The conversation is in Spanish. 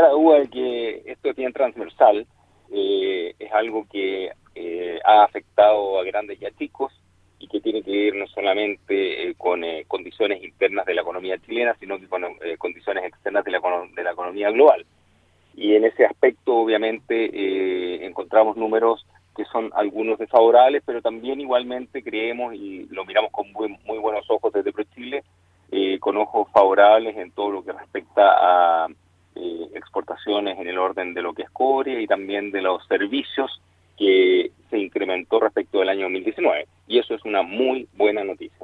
lugar a duda de que esto es bien transversal, es algo que ha afectado a grandes y a chicos, y que tiene que ver no solamente con condiciones internas de la economía chilena, sino que con condiciones externas de la economía global. Y en ese aspecto, obviamente, encontramos números que son algunos desfavorables, pero también igualmente creemos, y lo miramos con muy buenos ojos desde ProChile, con ojos favorables en todo lo que respecta a exportaciones en el orden de lo que es cobre y también de los servicios, que se incrementó respecto del año 2019. Y eso es una muy buena noticia.